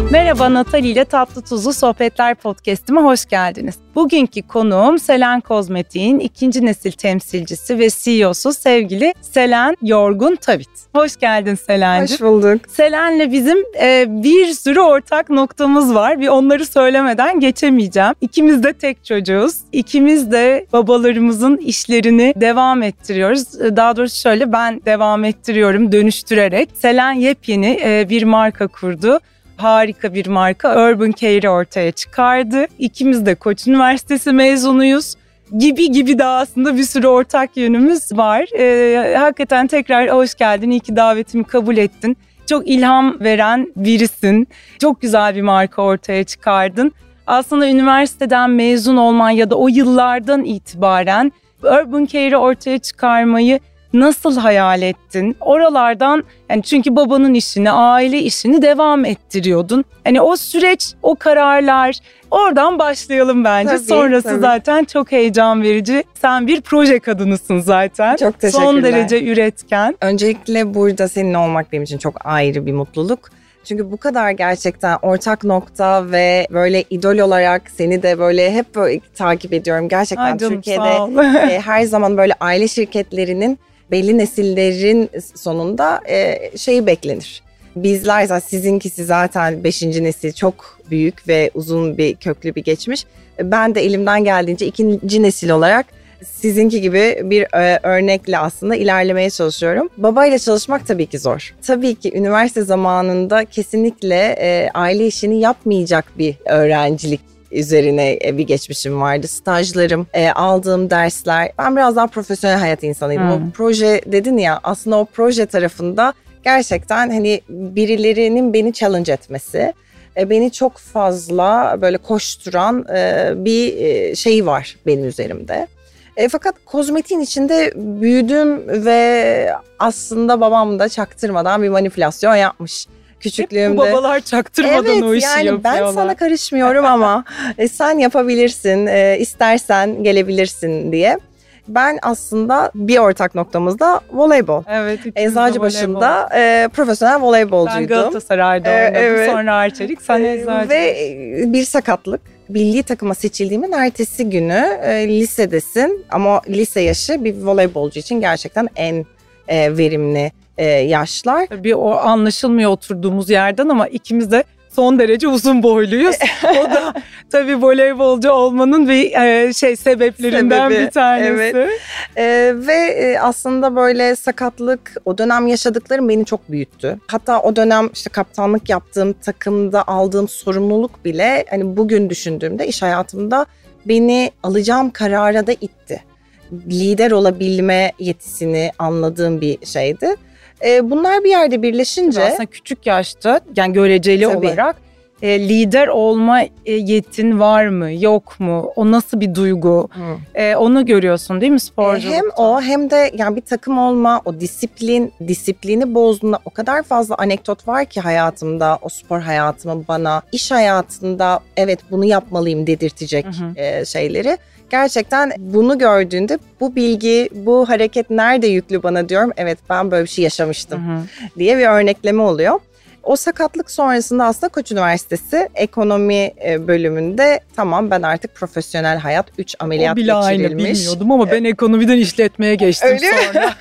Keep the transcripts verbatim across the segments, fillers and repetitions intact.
Merhaba, Natali ile Tatlı Tuzlu Sohbetler Podcast'ime hoş geldiniz. Bugünkü konuğum Selen Kozmetik'in ikinci nesil temsilcisi ve C E O'su sevgili Selen Yorgun Tavit. Hoş geldin Selen'cim. Hoş bulduk. Selen'le bizim e, bir sürü ortak noktamız var. Bir onları söylemeden geçemeyeceğim. İkimiz de tek çocuğuz. İkimiz de babalarımızın işlerini devam ettiriyoruz. Daha doğrusu şöyle, ben devam ettiriyorum dönüştürerek. Selen yepyeni e, bir marka kurdu. Harika bir marka Urban Care'i ortaya çıkardı. İkimiz de Koç Üniversitesi mezunuyuz. Gibi gibi daha aslında bir sürü ortak yönümüz var. Ee, hakikaten tekrar hoş geldin. İyi ki davetimi kabul ettin. Çok ilham veren birisin. Çok güzel bir marka ortaya çıkardın. Aslında üniversiteden mezun olman ya da o yıllardan itibaren Urban Care'i ortaya çıkarmayı nasıl hayal ettin? Oralardan, yani çünkü babanın işini, aile işini devam ettiriyordun. Hani o süreç, o kararlar, oradan başlayalım bence. Tabii, Sonrası tabii. Zaten çok heyecan verici. Sen bir proje kadınısın zaten. Çok teşekkürler. Son derece üretken. Öncelikle burada seninle olmak benim için çok ayrı bir mutluluk. Çünkü bu kadar gerçekten ortak nokta ve böyle idol olarak seni de böyle hep böyle takip ediyorum. Gerçekten Ay canım, Türkiye'de e, her zaman böyle aile şirketlerinin belli nesillerin sonunda e, şeyi beklenir. Bizler zaten, sizinkisi zaten beşinci nesil, çok büyük ve uzun bir köklü bir geçmiş. Ben de elimden geldiğince ikinci nesil olarak sizinki gibi bir e, örnekle aslında ilerlemeye çalışıyorum. Babayla çalışmak tabii ki zor. Tabii ki üniversite zamanında kesinlikle e, aile işini yapmayacak bir öğrencilik üzerine bir geçmişim vardı. Stajlarım, e, aldığım dersler. Ben biraz daha profesyonel hayat insanıydım. Hmm. O proje dedin ya, aslında o proje tarafında gerçekten hani birilerinin beni challenge etmesi, e, beni çok fazla böyle koşturan e, bir e, şey var benim üzerimde. E, fakat kozmetiğin içinde büyüdüm ve aslında babam da çaktırmadan bir manipülasyon yapmış. Küçüklüğümde. Hep bu babalar çaktırmadan evet, o işi yani yapıyorlar. Ben sana karışmıyorum ama e, sen yapabilirsin, e, istersen gelebilirsin diye. Ben aslında bir ortak noktamız da voleybol. Evet. Eczacıbaşı'nda e, profesyonel voleybolcuydum. Ben Galatasaray'da e, oynadım. Evet. Sonra Arçelik, sen Eczacıbaşı. Ve bir sakatlık. Milli takıma seçildiğimin ertesi günü e, lisedesin ama lise yaşı bir voleybolcu için gerçekten en e, verimli e, yaşlar. Bir o anlaşılmıyor oturduğumuz yerden ama ikimiz de son derece uzun boyluyuz. O da tabii voleybolcu olmanın bir e, şey sebeplerinden Sebebi, bir tanesi. Evet. E, ve e, aslında böyle sakatlık, o dönem yaşadıklarım beni çok büyüttü. Hatta o dönem işte kaptanlık yaptığım takımda aldığım sorumluluk bile hani bugün düşündüğümde iş hayatımda beni alacağım karara da itti. Lider olabilme yetisini anladığım bir şeydi. Bunlar bir yerde birleşince... Aslında küçük yaşta, yani göreceli Tabii. olarak e, lider olma e, yetin var mı, yok mu? O nasıl bir duygu? E, onu görüyorsun değil mi sporculukta? Hem o hem de yani bir takım olma, o disiplin, disiplini bozduğunda o kadar fazla anekdot var ki hayatımda, o spor hayatımın bana, iş hayatında evet bunu yapmalıyım dedirtecek hı hı. E, şeyleri. Gerçekten bunu gördüğünde bu bilgi, bu hareket nerede yüklü bana diyorum. Evet, ben böyle bir şey yaşamıştım hı hı. diye bir örnekleme oluyor. O sakatlık sonrasında aslında Koç Üniversitesi ekonomi bölümünde tamam ben artık profesyonel hayat üç ameliyat geçirilmiş. O bile geçirilmiş. Aynı bilmiyordum ama ben ekonomiden işletmeye geçtim Öyle sonra.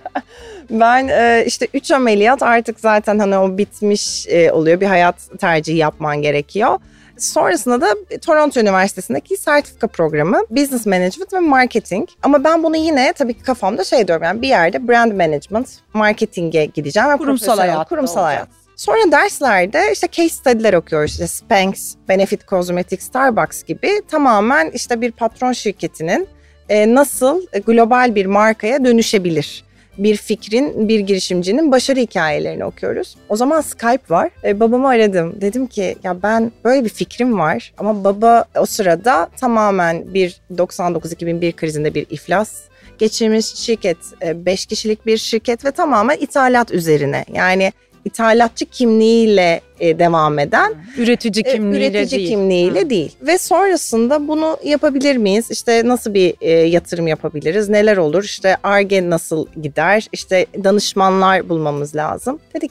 Ben işte üç ameliyat artık zaten hani o bitmiş oluyor. Bir hayat tercihi yapman gerekiyor. Sonrasında da Toronto Üniversitesi'ndeki sertifika programı Business Management ve Marketing. Ama ben bunu yine tabii ki kafamda şey diyorum, yani bir yerde brand management, marketing'e gideceğim ve kurumsal hayat. Kurumsal hayat. Sonra derslerde işte case study'ler okuyoruz. İşte Spanx, Benefit Cosmetics, Starbucks gibi tamamen işte bir patron şirketinin nasıl global bir markaya dönüşebilir? Bir fikrin, bir girişimcinin başarı hikayelerini okuyoruz. O zaman Skype var. E, babamı aradım. Dedim ki ya ben böyle bir fikrim var ama baba o sırada tamamen bir doksan dokuz iki bin bir krizinde bir iflas geçirmiş şirket. beş kişilik bir şirket ve tamamen ithalat üzerine. Yani ithalatçı kimliğiyle e, devam eden, üretici kimliğiyle e, üretici değil. kimliğiyle Hı. değil. Ve sonrasında bunu yapabilir miyiz? İşte nasıl bir e, yatırım yapabiliriz? Neler olur? İşte Ar-Ge nasıl gider? İşte danışmanlar bulmamız lazım. Dedi ki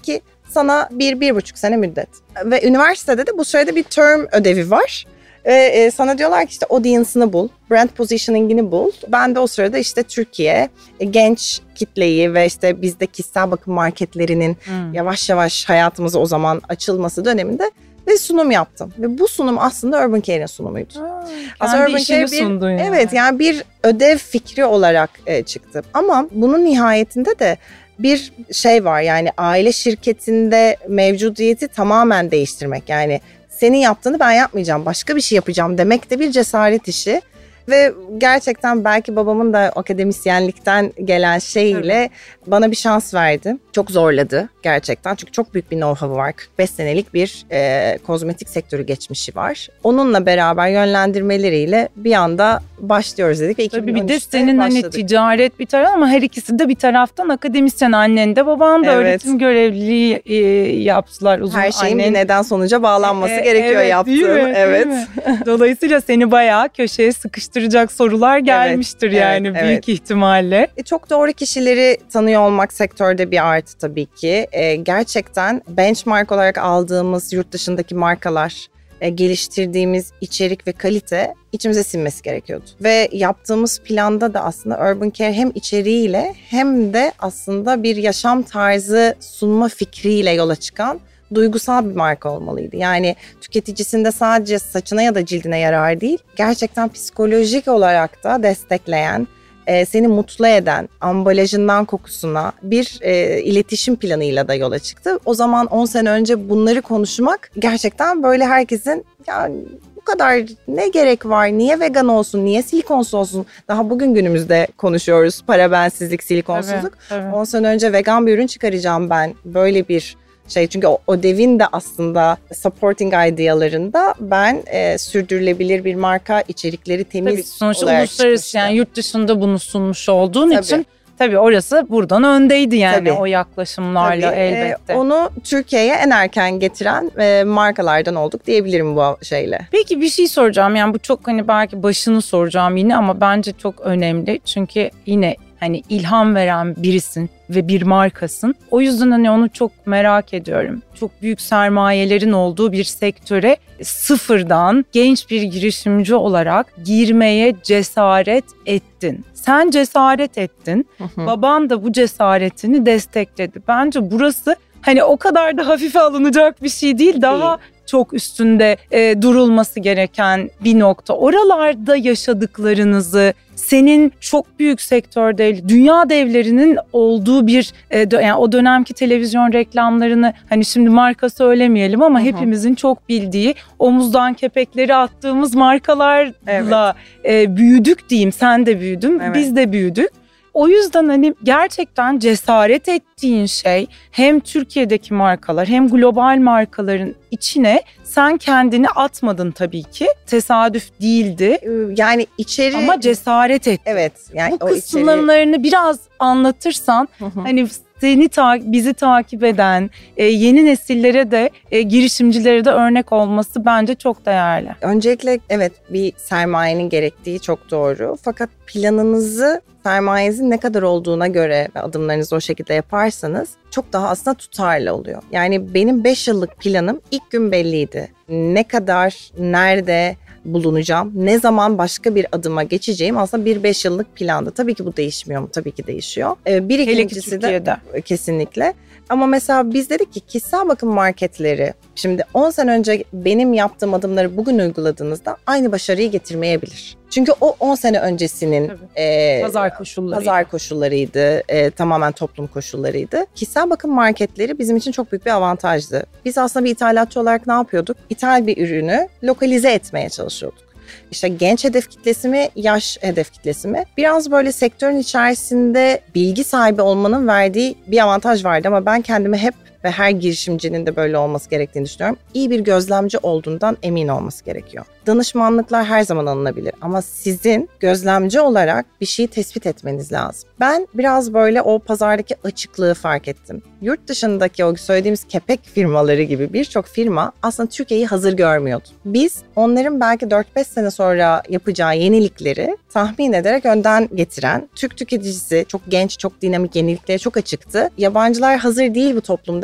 Sana bir, bir buçuk sene müddet. Ve üniversitede de bu sürede bir term ödevi var. Ve e, sana diyorlar ki işte audience'ını bul, brand positioning'ini bul. Ben de o sırada işte Türkiye, e, genç kitleyi ve işte bizde kişisel bakım marketlerinin hmm. yavaş yavaş hayatımıza o zaman açılması döneminde ve sunum yaptım. Ve bu sunum aslında Urban Care'in sunumuydu. Ha, aslında Urban Care bir, sundun yani. Evet, yani bir ödev fikri olarak e, çıktı. Ama bunun nihayetinde de bir şey var, yani aile şirketinde mevcudiyeti tamamen değiştirmek. Yani senin yaptığını ben yapmayacağım, başka bir şey yapacağım demek de bir cesaret işi. Ve gerçekten belki babamın da akademisyenlikten gelen şeyiyle evet. bana bir şans verdi. Çok zorladı gerçekten, çünkü çok büyük bir know-how'u var. kırk beş senelik bir e, kozmetik sektörü geçmişi var. Onunla beraber yönlendirmeleriyle bir anda başlıyoruz dedik. Ve tabii bir de senin başladık. Hani ticaret bir taraf ama her ikisi de bir taraftan akademisyen, annen de baban da evet. öğretim görevliliği e, yaptılar. Uzun her şeyin annen... bir neden sonuca bağlanması e, evet, gerekiyor yaptığım. Değil mi? Evet. Değil mi? Dolayısıyla seni bayağı köşeye sıkıştıracak sorular gelmiştir evet, yani evet, büyük evet. ihtimalle. E, çok doğru kişileri tanıyor olmak sektörde bir artı tabii ki. E, gerçekten benchmark olarak aldığımız yurt dışındaki markalar, e, geliştirdiğimiz içerik ve kalite içimize sinmesi gerekiyordu. Ve yaptığımız planda da aslında Urban Care hem içeriğiyle hem de aslında bir yaşam tarzı sunma fikriyle yola çıkan duygusal bir marka olmalıydı. Yani tüketicisinde sadece saçına ya da cildine yarar değil, gerçekten psikolojik olarak da destekleyen, e, seni mutlu eden, ambalajından kokusuna bir e, iletişim planıyla da yola çıktı. O zaman on sene önce bunları konuşmak gerçekten böyle herkesin yani bu kadar ne gerek var, niye vegan olsun, niye silikonsuz olsun, daha bugün günümüzde konuşuyoruz parabensizlik, silikonsuzluk. Evet, evet. on sene önce vegan bir ürün çıkaracağım ben, böyle bir şey, çünkü o, o devin de aslında supporting idealarında ben e, sürdürülebilir bir marka, içerikleri temiz tabii, sonuçta olarak uluslararası çıkmıştı. Yani yurt dışında bunu sunmuş olduğun tabii. için tabii orası buradan öndeydi yani tabii. o yaklaşımlarla tabii, elbette. E, onu Türkiye'ye en erken getiren e, markalardan olduk diyebilirim bu şeyle. Peki bir şey soracağım, yani bu çok hani belki başını soracağım yine ama bence çok önemli çünkü yine hani ilham veren birisin ve bir markasın. O yüzden hani onu çok merak ediyorum. Çok büyük sermayelerin olduğu bir sektöre sıfırdan genç bir girişimci olarak girmeye cesaret ettin. Sen cesaret ettin. Hı hı. Baban da bu cesaretini destekledi. Bence burası hani o kadar da hafife alınacak bir şey değil. Daha değil. Çok üstünde e, durulması gereken bir nokta. Oralarda yaşadıklarınızı, senin çok büyük sektörde, dünya devlerinin olduğu bir, e, dö- yani o dönemki televizyon reklamlarını hani şimdi marka söylemeyelim ama hı hı. hepimizin çok bildiği omuzdan kepekleri attığımız markalarla evet. e, büyüdük diyeyim. Sen de büyüdün, evet. biz de büyüdük. O yüzden hani gerçekten cesaret ettiğin şey hem Türkiye'deki markalar hem global markaların içine sen kendini atmadın tabii ki. Tesadüf değildi. Yani içeri... Ama cesaret ettin. Evet. Yani bu kısımlarını içeri... biraz anlatırsan hı hı. hani seni ta- bizi takip eden e, yeni nesillere de e, girişimcilere de örnek olması bence çok değerli. Öncelikle evet bir sermayenin gerektiği çok doğru. Fakat planınızı sermayenizin ne kadar olduğuna göre ve adımlarınızı o şekilde yaparsanız çok daha aslında tutarlı oluyor. Yani benim beş yıllık planım ilk gün belliydi. Ne kadar, nerede bulunacağım, ne zaman başka bir adıma geçeceğim aslında bir beş yıllık planda. Tabii ki bu değişmiyor mu? Tabii ki değişiyor. Ee, bir ikincisi de kesinlikle. Ama mesela biz dedik ki kişisel bakım marketleri şimdi on sene önce benim yaptığım adımları bugün uyguladığınızda aynı başarıyı getirmeyebilir. Çünkü o on sene öncesinin e, pazar koşullarıydı. Pazar koşullarıydı, e, tamamen toplum koşullarıydı. Kişisel bakım marketleri bizim için çok büyük bir avantajdı. Biz aslında bir ithalatçı olarak ne yapıyorduk? İthal bir ürünü lokalize etmeye çalışıyorduk. İşte genç hedef kitlesi mi, yaş hedef kitlesi mi? Biraz böyle sektörün içerisinde bilgi sahibi olmanın verdiği bir avantaj vardı ama ben kendimi hep ve her girişimcinin de böyle olması gerektiğini düşünüyorum. İyi bir gözlemci olduğundan emin olması gerekiyor. Danışmanlıklar her zaman alınabilir ama sizin gözlemci olarak bir şeyi tespit etmeniz lazım. Ben biraz böyle o pazardaki açıklığı fark ettim. Yurt dışındaki o söylediğimiz kepek firmaları gibi birçok firma aslında Türkiye'yi hazır görmüyordu. Biz onların belki dört beş sene sonra yapacağı yenilikleri tahmin ederek önden getiren, Türk tüketicisi çok genç, çok dinamik yeniliklere çok açıktı. Yabancılar hazır değil bu toplumda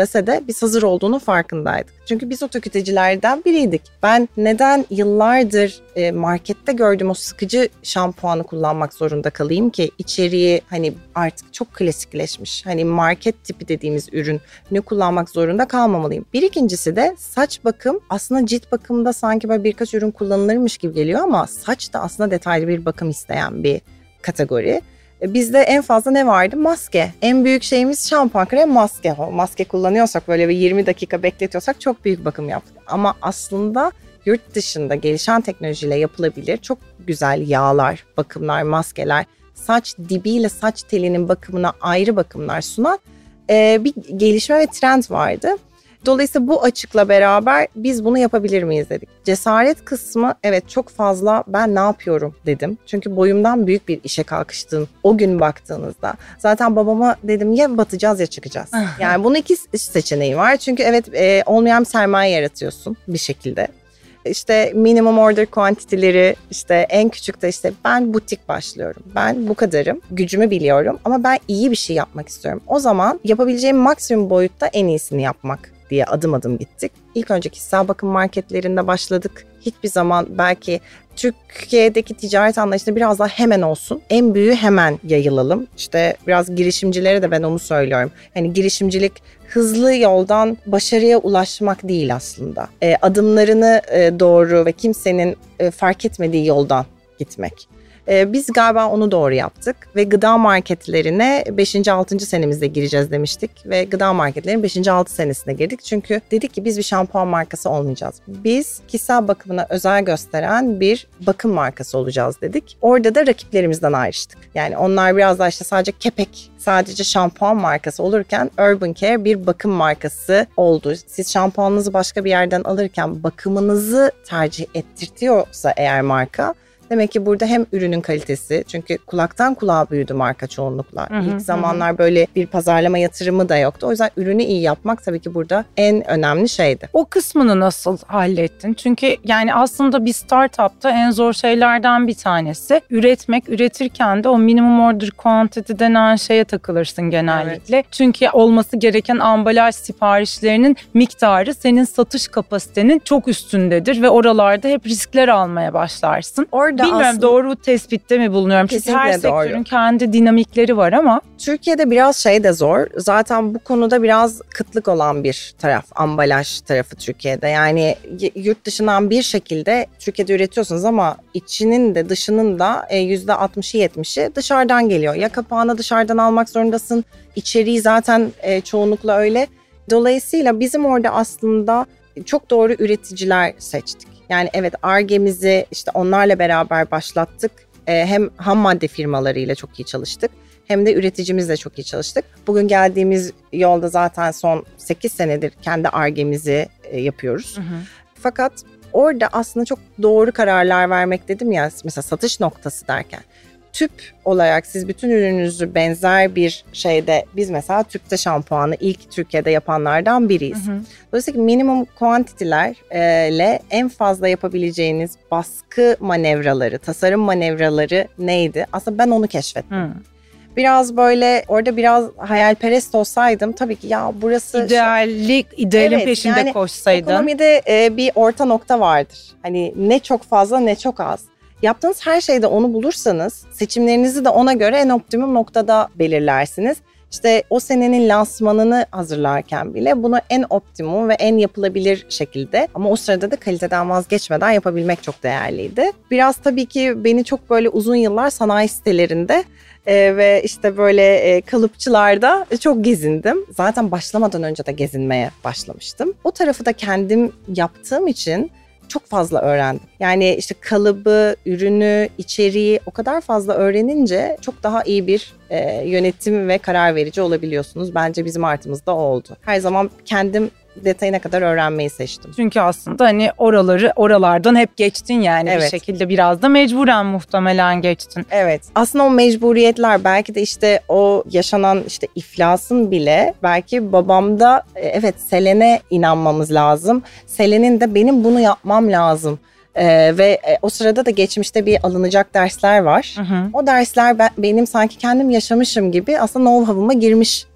dese de biz hazır olduğunu farkındaydık. Çünkü biz o tüketicilerden biriydik. Ben neden yıllardır e, markette gördüğüm o sıkıcı şampuanı kullanmak zorunda kalayım ki içeriği hani artık çok klasikleşmiş. Hani market tipi dediğimiz ürünü kullanmak zorunda kalmamalıyım. Bir ikincisi de saç bakım aslında cilt bakımında sanki böyle birkaç ürün kullanılırmış gibi geliyor ama saç da aslında detaylı bir bakım isteyen bir kategori. Bizde en fazla ne vardı? Maske. En büyük şeyimiz şampuan, krem, maske. O maske kullanıyorsak böyle bir yirmi dakika bekletiyorsak çok büyük bakım yaptık. Ama aslında yurt dışında gelişen teknolojiyle yapılabilir çok güzel yağlar, bakımlar, maskeler, saç dibiyle saç telinin bakımına ayrı bakımlar sunan e, bir gelişme ve trend vardı. Dolayısıyla bu açıkla beraber biz bunu yapabilir miyiz dedik. Cesaret kısmı evet çok fazla ben ne yapıyorum dedim. Çünkü boyumdan büyük bir işe kalkıştım o gün baktığınızda. Zaten babama dedim ya batacağız ya çıkacağız. Yani bunun iki seçeneği var. Çünkü evet e, olmayan bir sermaye yaratıyorsun bir şekilde. İşte minimum order quantity'leri işte en küçükte işte ben butik başlıyorum. Ben bu kadarım. Gücümü biliyorum ama ben iyi bir şey yapmak istiyorum. O zaman yapabileceğim maksimum boyutta en iyisini yapmak diye adım adım gittik. İlk önce kişisel bakım marketlerinde başladık. Hiçbir zaman belki Türkiye'deki ticaret anlayışında biraz daha hemen olsun. En büyüğü hemen yayılalım. İşte biraz girişimcilere de ben onu söylüyorum. Hani girişimcilik hızlı yoldan başarıya ulaşmak değil aslında. E, adımlarını e, doğru ve kimsenin e, fark etmediği yoldan gitmek. Ee, biz galiba onu doğru yaptık ve gıda marketlerine beşinci altıncı senemizde gireceğiz demiştik ve gıda marketlerinin beşinci altıncı senesine girdik. Çünkü dedik ki biz bir şampuan markası olmayacağız. Biz kişisel bakımına özen gösteren bir bakım markası olacağız dedik. Orada da rakiplerimizden ayrıştık. Yani onlar biraz daha işte sadece kepek, sadece şampuan markası olurken Urban Care bir bakım markası oldu. Siz şampuanınızı başka bir yerden alırken bakımınızı tercih ettirtiyorsa eğer marka, demek ki burada hem ürünün kalitesi, çünkü kulaktan kulağa büyüdü marka çoğunlukla. Hı hı, İlk zamanlar hı. böyle bir pazarlama yatırımı da yoktu. O yüzden ürünü iyi yapmak tabii ki burada en önemli şeydi. O kısmını nasıl hallettin? Çünkü yani aslında bir startupta en zor şeylerden bir tanesi üretmek. Üretirken de o minimum order quantity denen şeye takılırsın genellikle. Evet. Çünkü olması gereken ambalaj siparişlerinin miktarı senin satış kapasitenin çok üstündedir ve oralarda hep riskler almaya başlarsın. Orada Bilmiyorum aslında, doğru tespitte mi bulunuyorum? Çünkü her sektörün doğru. kendi dinamikleri var ama. Türkiye'de biraz şey de zor. Zaten bu konuda biraz kıtlık olan bir taraf. Ambalaj tarafı Türkiye'de. Yani yurt dışından bir şekilde Türkiye'de üretiyorsunuz ama içinin de dışının da yüzde altmışı yetmişi dışarıdan geliyor. Ya kapağını dışarıdan almak zorundasın. İçeriği zaten çoğunlukla öyle. Dolayısıyla bizim orada aslında çok doğru üreticiler seçtik. Yani evet Ar-Ge'mizi işte onlarla beraber başlattık. Ee, hem ham madde firmalarıyla çok iyi çalıştık. Hem de üreticimizle çok iyi çalıştık. Bugün geldiğimiz yolda zaten son sekiz senedir kendi Ar-Ge'mizi e, yapıyoruz. Hı hı. Fakat orada aslında çok doğru kararlar vermek dedim ya, mesela satış noktası derken. Tüp olarak siz bütün ürününüzü benzer bir şeyde, biz mesela tüpte şampuanı ilk Türkiye'de yapanlardan biriyiz. Hı hı. Dolayısıyla minimum kuantitilerle en fazla yapabileceğiniz baskı manevraları, tasarım manevraları neydi? Aslında ben onu keşfettim. Hı. Biraz böyle orada biraz hayalperest olsaydım tabii ki ya burası... İdeallik, idealin evet, peşinde yani koşsaydın. Ekonomide e, bir orta nokta vardır. Hani ne çok fazla ne çok az. Yaptığınız her şeyde onu bulursanız seçimlerinizi de ona göre en optimum noktada belirlersiniz. İşte o senenin lansmanını hazırlarken bile bunu en optimum ve en yapılabilir şekilde, ama o sırada da kaliteden vazgeçmeden yapabilmek çok değerliydi. Biraz tabii ki beni çok böyle uzun yıllar sanayi sitelerinde e, ve işte böyle e, kalıpçılarda çok gezindim. Zaten başlamadan önce de gezinmeye başlamıştım. O tarafı da kendim yaptığım için çok fazla öğrendim. Yani işte kalıbı, ürünü, içeriği o kadar fazla öğrenince çok daha iyi bir e, yönetim ve karar verici olabiliyorsunuz. Bence bizim artımız da oldu. Her zaman kendim detayına kadar öğrenmeyi seçtim. Çünkü aslında hani oraları oralardan hep geçtin yani evet. Bir şekilde biraz da mecburen muhtemelen geçtin. Evet. Aslında o mecburiyetler belki de işte o yaşanan işte iflasın bile belki babamda evet Selen'e inanmamız lazım. Selen'in de benim bunu yapmam lazım. Ee, ve e, o sırada da geçmişte bir alınacak dersler var. Hı hı. O dersler ben, benim sanki kendim yaşamışım gibi aslında know-how'ıma girmiş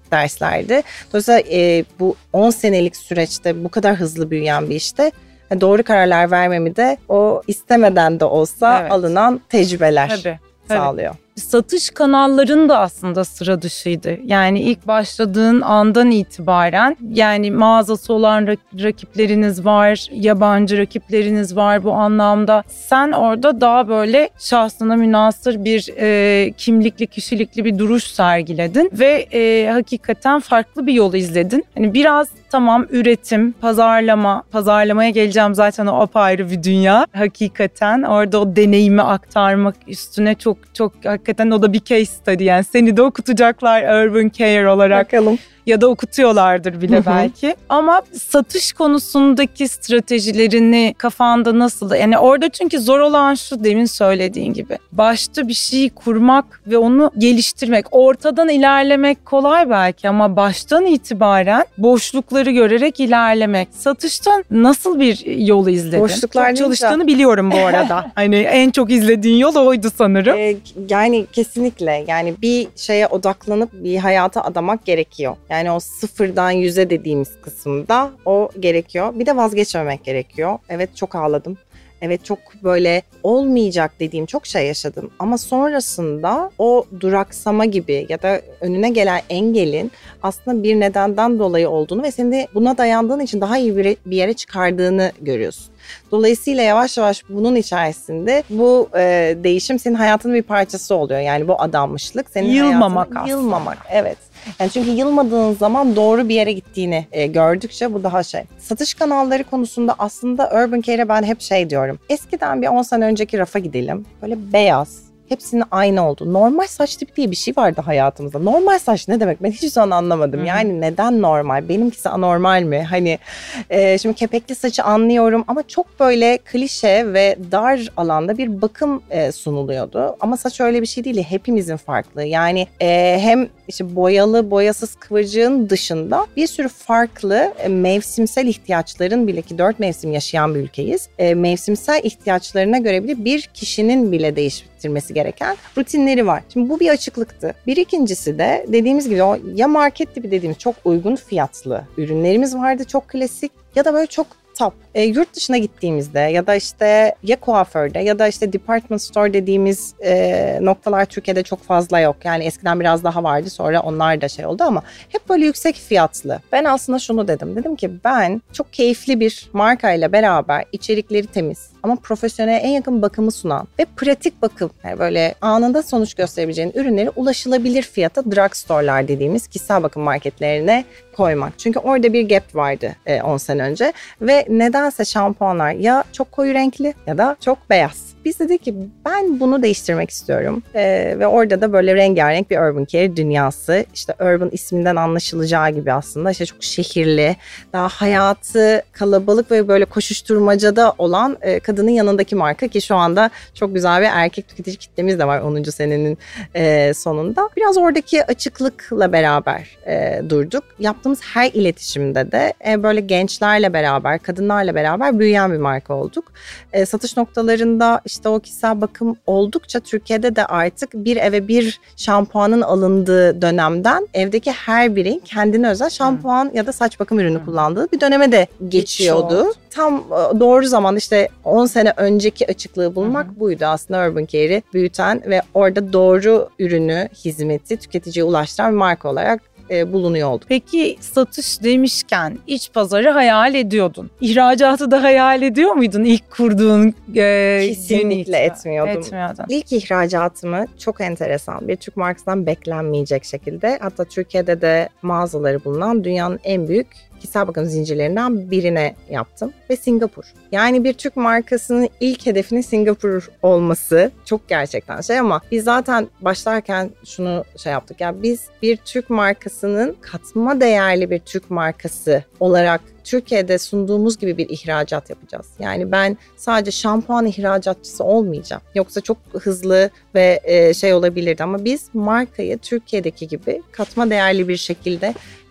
derslerdi. Dolayısıyla e, bu on senelik süreçte bu kadar hızlı büyüyen bir işte doğru kararlar vermemi de o istemeden de olsa evet. alınan tecrübeler tabii, tabii. sağlıyor. Satış kanalların da aslında sıra dışıydı. Yani ilk başladığın andan itibaren yani mağazası olan rakipleriniz var, yabancı rakipleriniz var bu anlamda. Sen orada daha böyle şahsına münhasır bir e, kimlikli, kişilikli bir duruş sergiledin ve e, hakikaten farklı bir yolu izledin. Hani biraz tamam üretim, pazarlama, pazarlamaya geleceğim zaten o apayrı bir dünya. Hakikaten orada o deneyimi aktarmak üstüne çok çok hakikaten o da bir case study yani seni de okutacaklar Urban Care olarak. Bakalım. Ya da okutuyorlardır bile belki. Ama satış konusundaki stratejilerini kafanda nasıl? Yani orada çünkü zor olan şu demin söylediğin gibi. Başta bir şeyi kurmak ve onu geliştirmek. Ortadan ilerlemek kolay belki ama baştan itibaren boşlukları görerek ilerlemek. Satıştan nasıl bir yol izledin? Boşluklar çok çalıştığını biliyorum bu arada. Hani en çok izlediğin yol oydu sanırım. Ee, yani kesinlikle. Yani bir şeye odaklanıp bir hayata adamak gerekiyor. Yani Yani o sıfırdan yüze dediğimiz kısımda o gerekiyor. Bir de vazgeçmemek gerekiyor. Evet çok ağladım. Evet çok böyle olmayacak dediğim çok şey yaşadım. Ama sonrasında o duraksama gibi ya da önüne gelen engelin aslında bir nedenden dolayı olduğunu ve seni de buna dayandığın için daha iyi bir yere çıkardığını görüyorsun. Dolayısıyla yavaş yavaş bunun içerisinde bu e, değişim senin hayatının bir parçası oluyor. Yani bu adanmışlık senin yılmamak hayatının aslında. Yılmamak evet. Yani çünkü yılmadığın zaman doğru bir yere gittiğini e, gördükçe bu daha şey. Satış kanalları konusunda aslında Urban Care'e ben hep şey diyorum. Eskiden bir on sene önceki rafa gidelim. Böyle beyaz. Hepsinin aynı oldu. Normal saç tipi diye bir şey vardı hayatımızda. Normal saç ne demek? Ben hiç zaman anlamadım. Hı-hı. Yani neden normal? Benimkisi anormal mi? Hani e, şimdi kepekli saçı anlıyorum ama çok böyle klişe ve dar alanda bir bakım e, sunuluyordu. Ama saç öyle bir şey değil. Hepimizin farklı. Yani e, hem işte boyalı, boyasız kıvırcığın dışında bir sürü farklı e, mevsimsel ihtiyaçların bile ki dört mevsim yaşayan bir ülkeyiz. E, mevsimsel ihtiyaçlarına göre bile bir kişinin bile değiştirmesi gereken rutinleri var. Şimdi bu bir açıklıktı. Bir ikincisi de dediğimiz gibi o ya market tipi dediğimiz çok uygun fiyatlı ürünlerimiz vardı, çok klasik ya da böyle çok top. E, yurt dışına gittiğimizde ya da işte ya kuaförde ya da işte department store dediğimiz e, noktalar Türkiye'de çok fazla yok. Yani eskiden biraz daha vardı, sonra onlar da şey oldu ama hep böyle yüksek fiyatlı. Ben aslında şunu dedim. Dedim ki ben çok keyifli bir markayla beraber içerikleri temiz ama profesyonel en yakın bakımı sunan ve pratik bakım, yani böyle anında sonuç gösterebileceğin ürünleri ulaşılabilir fiyata drugstore'lar dediğimiz kişisel bakım marketlerine koymak. Çünkü orada bir gap vardı on sene önce ve nedense şampuanlar ya çok koyu renkli ya da çok beyaz. Biz dedik ki ben bunu değiştirmek istiyorum ee, ve orada da böyle rengarenk bir Urban Care dünyası, işte Urban isminden anlaşılacağı gibi aslında işte çok şehirli, daha hayatı kalabalık ve böyle koşuşturmacada olan e, kadının yanındaki marka ki şu anda çok güzel bir erkek tüketici kitlemiz de var onuncu senenin e, sonunda. Biraz oradaki açıklıkla beraber e, durduk. Yaptığımız her iletişimde de e, böyle gençlerle beraber, kadınlarla beraber büyüyen bir marka olduk. E, satış noktalarında İşte o kişisel bakım oldukça Türkiye'de de artık bir eve bir şampuanın alındığı dönemden evdeki her birin kendine özel şampuan hmm. ya da saç bakım ürünü hmm. kullandığı bir döneme de geçiyordu. Geçiyor. Tam doğru zaman işte on sene önceki açıklığı bulmak hmm. buydu aslında Urban Care'i büyüten ve orada doğru ürünü, hizmeti tüketiciye ulaştıran bir marka olarak E, bulunuyor olduk. Peki satış demişken iç pazarı hayal ediyordun. İhracatı da hayal ediyor muydun ilk kurduğun e, Kesinlikle etmiyordum. Etmiyordun. İlk ihracatımı çok enteresan bir Türk markasından beklenmeyecek şekilde, hatta Türkiye'de de mağazaları bulunan dünyanın en büyük kişisel bakım zincirlerinden birine yaptım ve Singapur. Yani bir Türk markasının ilk hedefinin Singapur olması çok gerçekten şey ama biz zaten başlarken şunu şey yaptık. Yani biz bir Türk markasının katma değerli bir Türk markası olarak Türkiye'de sunduğumuz gibi bir ihracat yapacağız. Yani ben sadece şampuan ihracatçısı olmayacağım. Yoksa çok hızlı ve şey olabilirdi ama biz markayı Türkiye'deki gibi katma değerli bir şekilde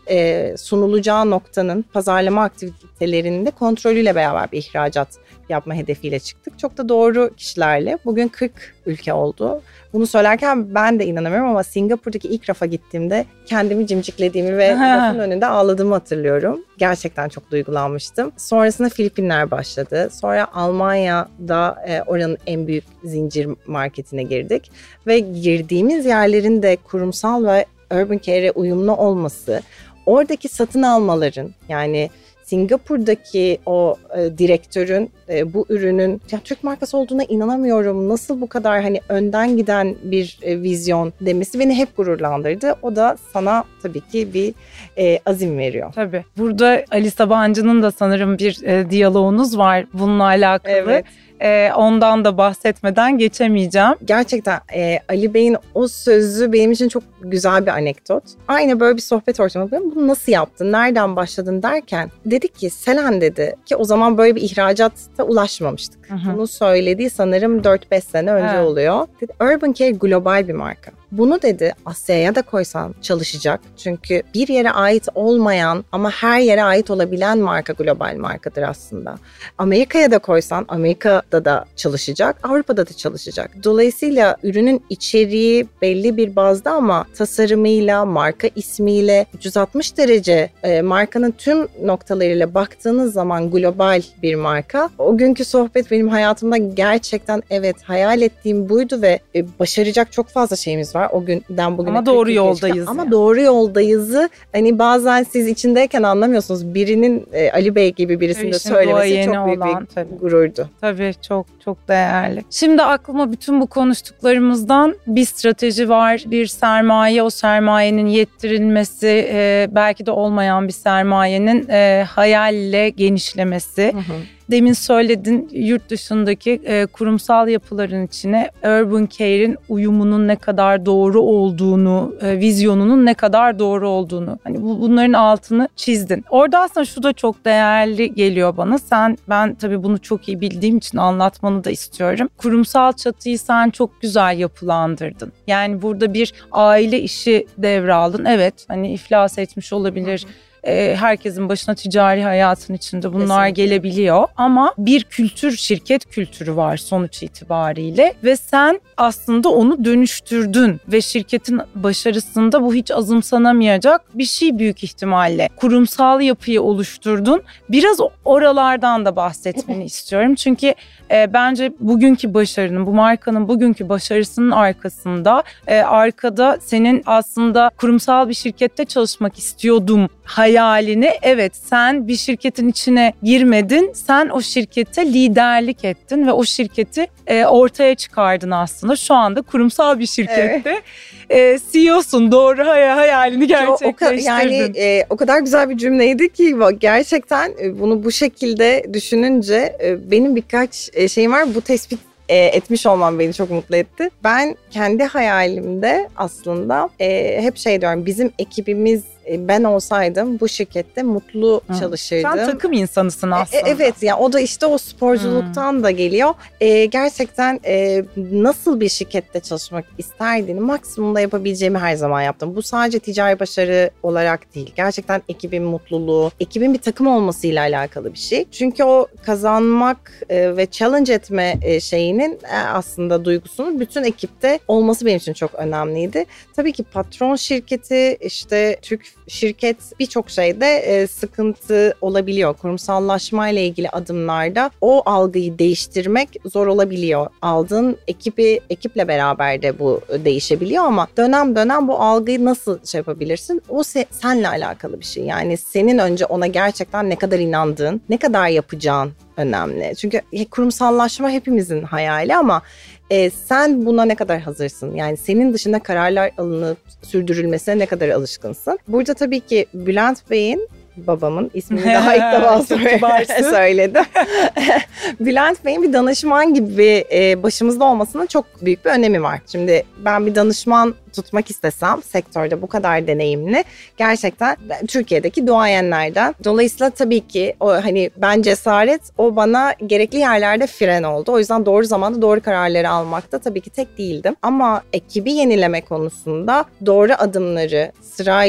e, sunulacağı noktanın pazarlama aktivitelerinde kontrolüyle beraber bir ihracat yapma hedefiyle çıktık. Çok da doğru kişilerle. Bugün kırk ülke oldu. Bunu söylerken ben de inanamıyorum ama Singapur'daki ilk rafa gittiğimde kendimi cimciklediğimi ve rafın önünde ağladığımı hatırlıyorum. Gerçekten çok duygulanmıştım. Sonrasında Filipinler başladı. Sonra Almanya'da e, oranın en büyük zincir marketine girdik. Ve girdiğimiz yerlerin de kurumsal ve Urban Care'e uyumlu olması, oradaki satın almaların, yani Singapur'daki o e, direktörün e, bu ürünün ya Türk markası olduğuna inanamıyorum, nasıl bu kadar hani önden giden bir e, vizyon demesi beni hep gururlandırdı. O da sana tabii ki bir e, azim veriyor. Tabii. Burada Ali Sabancı'nın da sanırım bir e, diyaloğunuz var bununla alakalı. Evet. E, ondan da bahsetmeden geçemeyeceğim. Gerçekten e, Ali Bey'in o sözü benim için çok güzel bir anekdot. Aynı böyle bir sohbet ortamı. Bunu nasıl yaptın, nereden başladın derken dedik ki Selen dedi ki o zaman böyle bir ihracata ulaşmamıştık. Hı hı. Bunu söylediği sanırım dört beş sene önce evet. oluyor. Dedi, Urban Care global bir marka. Bunu dedi Asya'ya da koysan çalışacak. Çünkü bir yere ait olmayan ama her yere ait olabilen marka global markadır aslında. Amerika'ya da koysan Amerika'da da çalışacak, Avrupa'da da çalışacak. Dolayısıyla ürünün içeriği belli bir bazda ama tasarımıyla, marka ismiyle üç yüz altmış derece e, markanın tüm noktalarıyla baktığınız zaman global bir marka. O günkü sohbet benim hayatımda gerçekten evet hayal ettiğim buydu ve e, başaracak çok fazla şeyimiz var. O günden bugüne. Ama doğru yoldayız. Ama yani. doğru yoldayızı hani bazen siz içindeyken anlamıyorsunuz. Birinin e, Ali Bey gibi birisinin de söylemesi çok büyük olan, bir tabii. gururdu. Tabii çok çok değerli. Şimdi aklıma bütün bu konuştuklarımızdan bir strateji var, bir sermaye, o sermayenin yettirilmesi, e, belki de olmayan bir sermayenin e, hayalle genişlemesi. Hı hı. Demin söyledin, yurt dışındaki e, kurumsal yapıların içine Urban Care'in uyumunun ne kadar doğru olduğunu, e, vizyonunun ne kadar doğru olduğunu, hani bu, bunların altını çizdin. Orada aslında şu da çok değerli geliyor bana. Sen, ben tabii bunu çok iyi bildiğim için anlatmanı da istiyorum. Kurumsal çatıyı sen çok güzel yapılandırdın. Yani burada bir aile işi devraldın. Evet, hani iflas etmiş olabilir. Hı hı. Herkesin başına ticari hayatın içinde bunlar Kesinlikle. gelebiliyor ama bir kültür, şirket kültürü var sonuç itibariyle ve sen aslında onu dönüştürdün ve şirketin başarısında bu hiç azımsanamayacak bir şey büyük ihtimalle. Kurumsal yapıyı oluşturdun. Biraz oralardan da bahsetmeni istiyorum çünkü e, bence bugünkü başarının, bu markanın bugünkü başarısının arkasında e, arkada senin aslında kurumsal bir şirkette çalışmak istiyordum hayalini, evet sen bir şirketin içine girmedin, sen o şirkete liderlik ettin ve o şirketi e, ortaya çıkardın aslında. Şu anda kurumsal bir şirkette evet. e, C E O'sun, doğru hayalini gerçekleştirdin. O, o, yani e, o kadar güzel bir cümleydi ki gerçekten e, bunu bu şekilde düşününce e, benim birkaç e, şeyim var. Bu tespit E, etmiş olmam beni çok mutlu etti. Ben kendi hayalimde aslında e, hep şey diyorum, bizim ekibimiz e, ben olsaydım bu şirkette mutlu Hı. çalışırdım. Sen takım insanısın aslında. E, evet ya yani o da işte o sporculuktan hmm. da geliyor. E, gerçekten e, nasıl bir şirkette çalışmak isterdiğini maksimumda yapabileceğimi her zaman yaptım. Bu sadece ticari başarı olarak değil. Gerçekten ekibin mutluluğu, ekibin bir takım olmasıyla alakalı bir şey. Çünkü o kazanmak e, ve challenge etme e, şeyini aslında duygusunun bütün ekipte olması benim için çok önemliydi. Tabii ki patron şirketi, işte Türk şirket birçok şeyde e, sıkıntı olabiliyor. Kurumsallaşma ile ilgili adımlarda o algıyı değiştirmek zor olabiliyor. Aldığın ekibi, ekiple beraber de bu değişebiliyor ama dönem dönem bu algıyı nasıl şey yapabilirsin? O se- seninle alakalı bir şey. Yani senin önce ona gerçekten ne kadar inandığın, ne kadar yapacağın önemli. Çünkü kurumsallaşma hepimizin hayali ama e, sen buna ne kadar hazırsın? Yani senin dışında kararlar alınıp sürdürülmesine ne kadar alışkınsın? Burada tabii ki Bülent Bey'in, babamın ismini daha ilk defa söyledim. Bülent Bey'in bir danışman gibi e, başımızda olmasının çok büyük bir önemi var. Şimdi ben bir danışman tutmak istesem sektörde bu kadar deneyimli, gerçekten Türkiye'deki duayenlerden. Dolayısıyla tabii ki o hani ben cesaret, o bana gerekli yerlerde fren oldu. O yüzden doğru zamanda doğru kararları almakta tabii ki tek değildim. Ama ekibi yenileme konusunda doğru adımları sırayla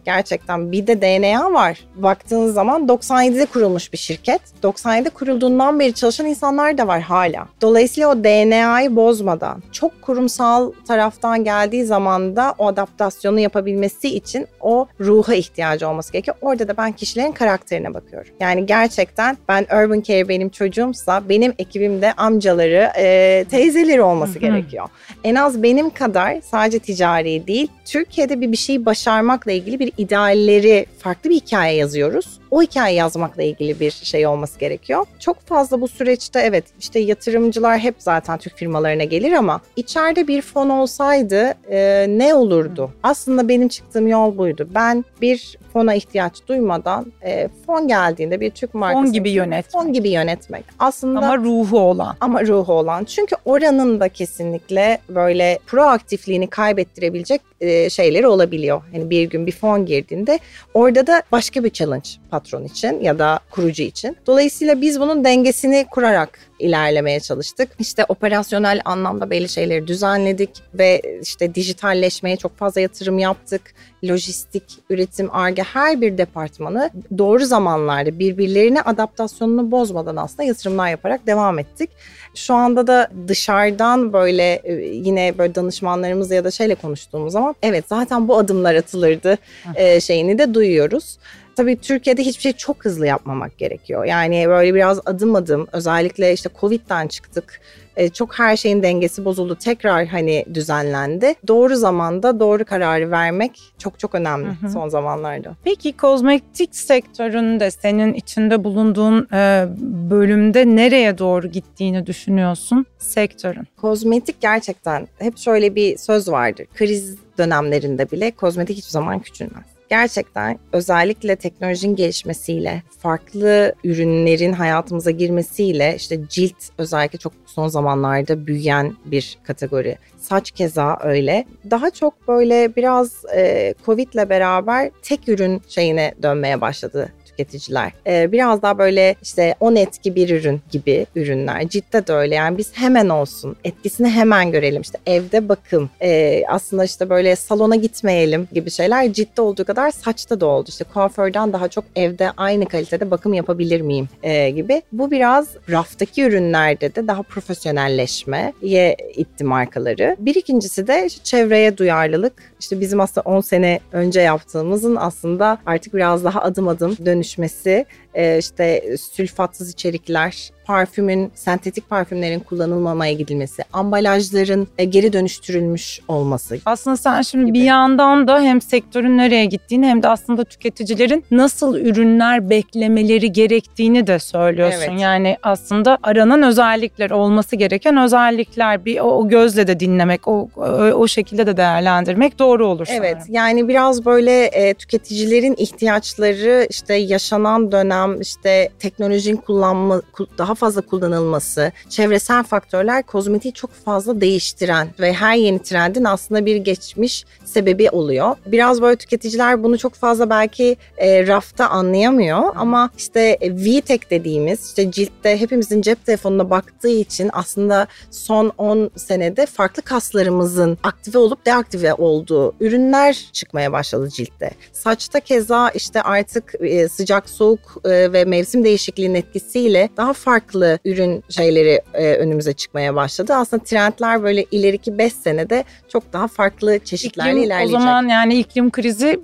Gerçekten bir de D N A var. Baktığınız zaman doksan yedide kurulmuş bir şirket. doksan yedide kurulduğundan beri çalışan insanlar da var hala. Dolayısıyla o D N A'yı bozmadan, çok kurumsal taraftan geldiği zaman da o adaptasyonu yapabilmesi için o ruha ihtiyacı olması gerekiyor. Orada da ben kişilerin karakterine bakıyorum. Yani gerçekten ben Urban Care benim çocuğumsa benim ekibimde amcaları, e, teyzeleri olması gerekiyor. En az benim kadar sadece ticari değil, Türkiye'de bir bir şeyi başarmakla ilgili bir idealleri, farklı bir hikaye yazıyoruz. O hikaye yazmakla ilgili bir şey olması gerekiyor. Çok fazla bu süreçte evet işte yatırımcılar hep zaten Türk firmalarına gelir ama içeride bir fon olsaydı e, ne olurdu? Aslında benim çıktığım yol buydu. Ben bir fona ihtiyaç duymadan e, fon geldiğinde bir Türk markası fon gibi yönetmek. Fon gibi yönetmek. Aslında ama ruhu olan. Ama ruhu olan. Çünkü oranın da kesinlikle böyle proaktifliğini kaybettirebilecek e, şeyleri olabiliyor. Yani bir gün bir fon girdiğinde orada da başka bir challenge patron için ya da kurucu için. Dolayısıyla biz bunun dengesini kurarak ilerlemeye çalıştık. İşte operasyonel anlamda belli şeyleri düzenledik ve işte dijitalleşmeye çok fazla yatırım yaptık. Lojistik, üretim, Ar-Ge her bir departmanı doğru zamanlarda birbirlerine adaptasyonunu bozmadan aslında yatırımlar yaparak devam ettik. Şu anda da dışarıdan böyle yine böyle danışmanlarımızla ya da şeyle konuştuğumuz zaman evet zaten bu adımlar atılırdı e, şeyini de duyuyoruz. Tabii Türkiye'de hiçbir şey çok hızlı yapmamak gerekiyor. Yani böyle biraz adım adım özellikle işte Covid'den çıktık. Ee, çok her şeyin dengesi bozuldu. Tekrar hani düzenlendi. Doğru zamanda doğru kararı vermek çok çok önemli hı hı. son zamanlarda. Peki kozmetik sektöründe senin içinde bulunduğun e, bölümde nereye doğru gittiğini düşünüyorsun sektörün? Kozmetik gerçekten hep şöyle bir söz vardır. Kriz dönemlerinde bile kozmetik hiçbir zaman küçülmez. Gerçekten özellikle teknolojinin gelişmesiyle, farklı ürünlerin hayatımıza girmesiyle işte cilt özellikle çok son zamanlarda büyüyen bir kategori. Saç keza öyle. Daha çok böyle biraz e, Covid'le beraber tek ürün şeyine dönmeye başladı tüketiciler. Ee, biraz daha böyle işte on etki bir ürün gibi ürünler. Ciltte de öyle yani biz hemen olsun, etkisini hemen görelim. İşte evde bakım, ee, aslında işte böyle salona gitmeyelim gibi şeyler ciltte olduğu kadar saçta da oldu. İşte kuaförden daha çok evde aynı kalitede bakım yapabilir miyim ee, gibi. Bu biraz raftaki ürünlerde de daha profesyonelleşmeye itti markaları. Bir ikincisi de işte çevreye duyarlılık. İşte bizim aslında on sene önce yaptığımızın aslında artık biraz daha adım adım dönüşmesi, işte sülfatsız içerikler, parfümün, sentetik parfümlerin kullanılmamaya gidilmesi, ambalajların geri dönüştürülmüş olması. Aslında sen şimdi gibi. Bir yandan da hem sektörün nereye gittiğini hem de aslında tüketicilerin nasıl ürünler beklemeleri gerektiğini de söylüyorsun. Evet. Yani aslında aranan özellikler, olması gereken özellikler bir o, o gözle de dinlemek, o, o o şekilde de değerlendirmek doğru olur sanırım. Evet. Yani biraz böyle e, tüketicilerin ihtiyaçları, işte yaşanan dönem, işte teknolojinin kullanma daha fazla kullanılması, çevresel faktörler kozmetiği çok fazla değiştiren ve her yeni trendin aslında bir geçmiş sebebi oluyor. Biraz böyle tüketiciler bunu çok fazla belki e, rafta anlayamıyor hmm. ama işte V-Tech dediğimiz işte ciltte hepimizin cep telefonuna baktığı için aslında son on senede farklı kaslarımızın aktive olup deaktive olduğu ürünler çıkmaya başladı ciltte. Saçta keza işte artık e, sıcak soğuk e, ve mevsim değişikliğinin etkisiyle daha farklı ürün şeyleri e, önümüze çıkmaya başladı. Aslında trendler böyle ileriki beş senede çok daha farklı çeşitlerle iklim, ilerleyecek. O zaman yani iklim krizi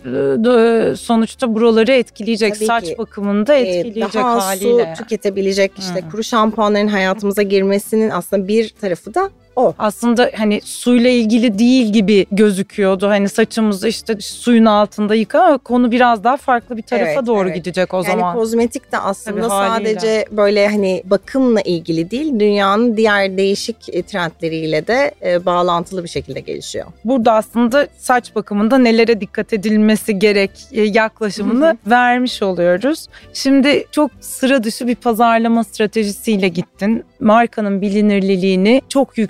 e, sonuçta buraları etkileyecek. Tabii Saç ki. bakımında etkileyecek e, daha haliyle. Daha su tüketebilecek işte hmm. kuru şampuanların hayatımıza girmesinin aslında bir tarafı da o. Aslında hani suyla ilgili değil gibi gözüküyordu. Hani saçımızı işte suyun altında yıka ama konu biraz daha farklı bir tarafa evet, doğru evet. gidecek o yani zaman. Yani kozmetik de aslında sadece böyle hani bakımla ilgili değil, dünyanın diğer değişik trendleriyle de e, bağlantılı bir şekilde gelişiyor. Burada aslında saç bakımında nelere dikkat edilmesi gerek e, yaklaşımını hı hı. vermiş oluyoruz. Şimdi çok sıra dışı bir pazarlama stratejisiyle gittin. Markanın bilinirliğini çok yüksek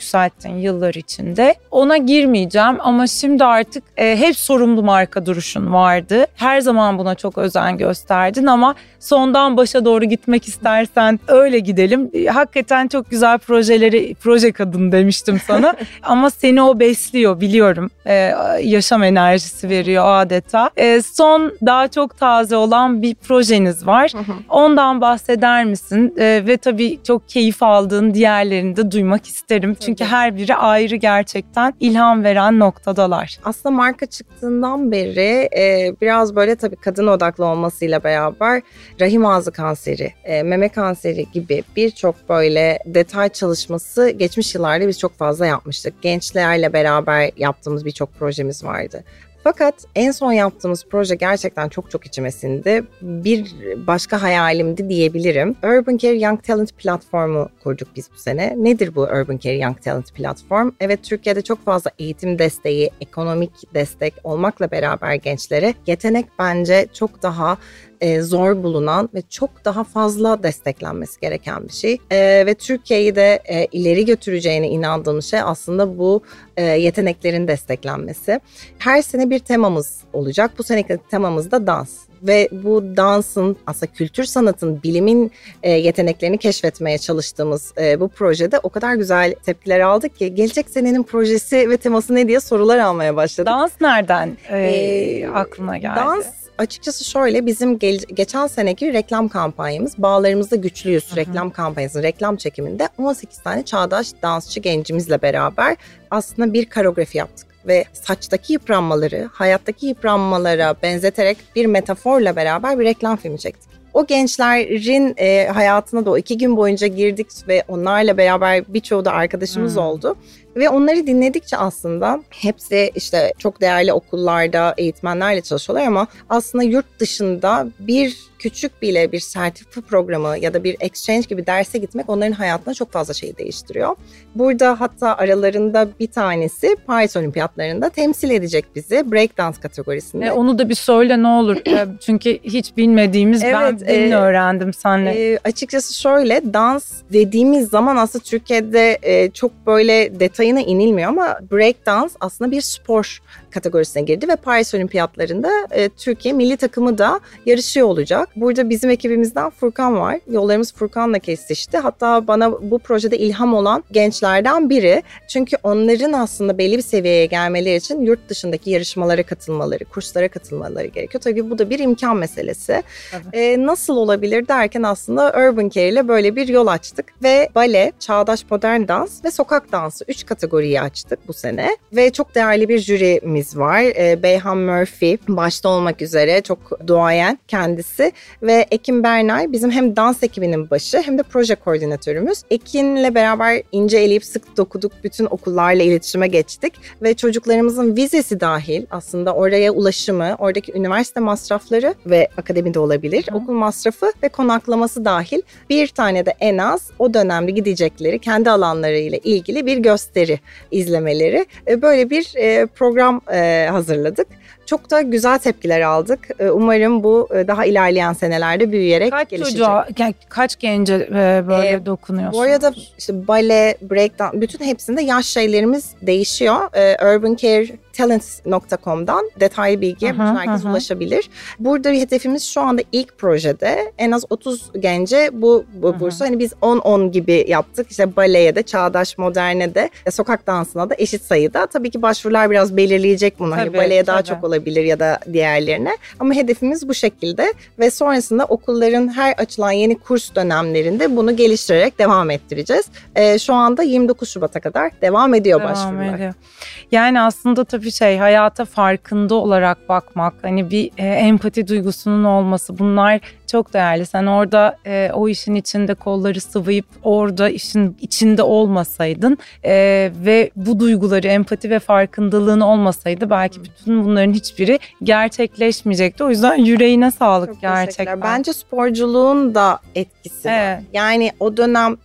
yükselttin yıllar içinde. Ona girmeyeceğim ama şimdi artık e, hep sorumlu marka duruşun vardı. Her zaman buna çok özen gösterdin ama sondan başa doğru gitmek istersen öyle gidelim. E, hakikaten çok güzel projeleri, proje kadın demiştim sana ama seni o besliyor biliyorum. E, yaşam enerjisi veriyor adeta. E, son daha çok taze olan bir projeniz var. Ondan bahseder misin? E, ve tabii çok keyif aldığın diğerlerini de duymak isterim. Çünkü her biri ayrı gerçekten ilham veren noktadalar. Aslında marka çıktığından beri e, biraz böyle tabii kadın odaklı olmasıyla beraber rahim ağzı kanseri, e, meme kanseri gibi birçok böyle detay çalışması geçmiş yıllarda biz çok fazla yapmıştık. Gençlerle beraber yaptığımız birçok projemiz vardı. Fakat en son yaptığımız proje gerçekten çok çok içime sindi. Bir başka hayalimdi diyebilirim. Urban Care Young Talent platformu kurduk biz bu sene. Nedir bu Urban Care Young Talent platform? Evet, Türkiye'de çok fazla eğitim desteği, ekonomik destek olmakla beraber gençlere yetenek bence çok daha e, zor bulunan ve çok daha fazla desteklenmesi gereken bir şey. E, ve Türkiye'yi de e, ileri götüreceğine inandığım şey aslında bu e, yeteneklerin desteklenmesi. Her sene bir temamız olacak. Bu seneki temamız da dans. Ve bu dansın, aslında kültür sanatın, bilimin e, yeteneklerini keşfetmeye çalıştığımız e, bu projede o kadar güzel tepkiler aldık ki gelecek senenin projesi ve teması ne diye sorular almaya başladık. Dans nereden e, e, aklına geldi? Dans açıkçası şöyle, bizim ge- geçen seneki reklam kampanyamız Bağlarımızda Güçlüyüz Hı-hı. reklam kampanyasının reklam çekiminde on sekiz tane çağdaş dansçı gencimizle beraber aslında bir koreografi yaptık. Ve saçtaki yıpranmaları, hayattaki yıpranmalara benzeterek bir metaforla beraber bir reklam filmi çektik. O gençlerin e, hayatına da o iki gün boyunca girdik ve onlarla beraber birçoğu da arkadaşımız hmm. oldu. Ve onları dinledikçe aslında hepsi işte çok değerli okullarda eğitmenlerle çalışıyorlar ama aslında yurt dışında bir küçük bile bir sertifika programı ya da bir exchange gibi derse gitmek onların hayatına çok fazla şey değiştiriyor. Burada hatta aralarında bir tanesi Paris Olimpiyatlarında temsil edecek bizi breakdance kategorisinde. E, onu da bir söyle ne olur. Çünkü hiç bilmediğimiz evet, ben beni e, öğrendim seninle. E, açıkçası şöyle, dans dediğimiz zaman aslında Türkiye'de e, çok böyle detayına inilmiyor ama breakdance aslında bir spor kategorisine girdi ve Paris Olimpiyatlarında e, Türkiye milli takımı da yarışıyor olacak. Burada bizim ekibimizden Furkan var. Yollarımız Furkan'la kesişti. Hatta bana bu projede ilham olan gençlerden biri. Çünkü onların aslında belli bir seviyeye gelmeleri için yurt dışındaki yarışmalara katılmaları, kurslara katılmaları gerekiyor. Tabii bu da bir imkan meselesi. E, nasıl olabilir derken aslında Urban Care ile böyle bir yol açtık ve bale, çağdaş modern dans ve sokak dansı üç kategoriyi açtık bu sene. Ve çok değerli bir jürimiz var. E, Beyhan Murphy başta olmak üzere çok duayen kendisi ve Ekin Bernay bizim hem dans ekibinin başı hem de proje koordinatörümüz. Ekin'le beraber ince eleyip sık dokuduk, bütün okullarla iletişime geçtik ve çocuklarımızın vizesi dahil aslında oraya ulaşımı, oradaki üniversite masrafları ve akademide olabilir, Hı. okul masrafı ve konaklaması dahil bir tane de en az o dönemde gidecekleri kendi alanlarıyla ilgili bir gösteri izlemeleri, böyle bir program hazırladık. Çok da güzel tepkiler aldık. Umarım bu daha ilerleyen senelerde büyüyerek kaç gelişecek. Çocuğa, kaç gence böyle ee, dokunuyorsunuz? Bu arada işte bale, breakdance, bütün hepsinde yaş şeylerimiz değişiyor. Ee, urban care talent nokta com'dan detaylı bilgiye bütün herkes aha. ulaşabilir. Burada bir hedefimiz şu anda ilk projede en az otuz gence bu, bu bursu. Hani biz on on gibi yaptık. İşte baleye de, çağdaş moderne de, sokak dansına da eşit sayıda. Tabii ki başvurular biraz belirleyecek bunu. Tabii, hani baleye daha tabii. çok olabilir ya da diğerlerine. Ama hedefimiz bu şekilde ve sonrasında okulların her açılan yeni kurs dönemlerinde bunu geliştirerek devam ettireceğiz. Ee, şu anda yirmi dokuz Şubat'a kadar devam ediyor devam başvurular. Ediyor. Yani aslında tabii şey, hayata farkında olarak bakmak, hani bir e, empati duygusunun olması, bunlar çok değerli. Sen orada e, o işin içinde kolları sıvayıp orada işin içinde olmasaydın e, ve bu duyguları, empati ve farkındalığın olmasaydı belki bütün bunların hiçbiri gerçekleşmeyecekti. O yüzden yüreğine sağlık çok gerçekten. Bence sporculuğun da etkisi evet. var. Yani o dönem çok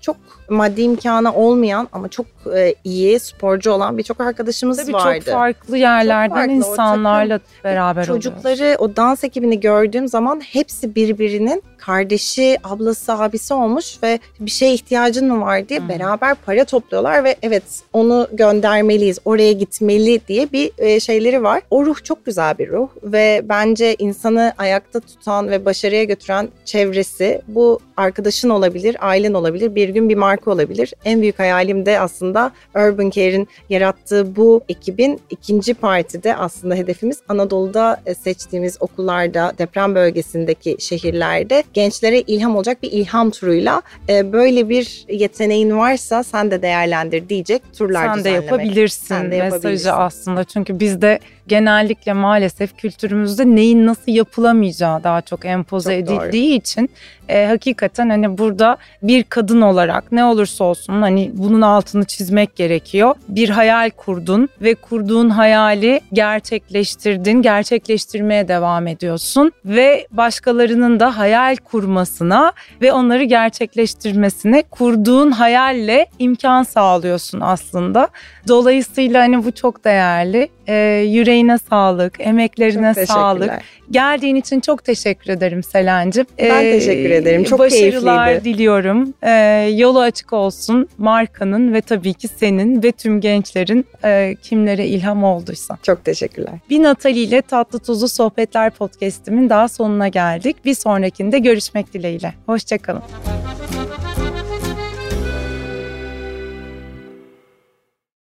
maddi imkanı olmayan ama çok e, iyi sporcu olan birçok arkadaşımız Tabii vardı. çok farklı yerlerden çok farklı, insanlarla beraber oluyoruz. Çocukları, o dans ekibini gördüğüm zaman hepsi birbirinin kardeşi, ablası, abisi olmuş ve bir şeye ihtiyacın mı var diye hmm. beraber para topluyorlar ve evet onu göndermeliyiz, oraya gitmeli diye bir e, şeyleri var. O ruh çok güzel bir ruh ve bence insanı ayakta tutan ve başarıya götüren çevresi, bu arkadaşın olabilir, ailen olabilir, bir gün bir marka olabilir. En büyük hayalim de aslında Urban Care'in yarattığı bu ekibin ikinci partide aslında hedefimiz Anadolu'da seçtiğimiz okullarda, deprem bölgesindeki şehirlerde gençlere ilham olacak bir ilham turuyla böyle bir yeteneğin varsa sen de değerlendir diyecek turlar sen düzenlemek. De yapabilirsin sen de yapabilirsin mesajı aslında. Çünkü bizde genellikle maalesef kültürümüzde neyin nasıl yapılamayacağı daha çok empoze çok edildiği doğru. için e, hakikaten hani burada bir kadın olarak ne olursa olsun hani bunun altını çizmek gerekiyor. Bir hayal kurdun ve kurduğun hayali gerçekleştirdin, gerçekleştirmeye devam ediyorsun ve başkalarının da hayal kurmasına ve onları gerçekleştirmesine kurduğun hayalle imkan sağlıyorsun aslında. Dolayısıyla hani bu çok değerli. Ee, yüreğine sağlık, emeklerine sağlık. Geldiğin için çok teşekkür ederim Selen'cim. Ben ee, teşekkür ederim. Çok keyifliydi. Başarılar diliyorum. Ee, yolu açık olsun markanın ve tabii ki senin ve tüm gençlerin e, kimlere ilham olduysa. Çok teşekkürler. Bir Natali ile Tatlı Tuzlu Sohbetler Podcast'imin daha sonuna geldik. Bir sonrakinde görüşmek dileğiyle. Hoşçakalın.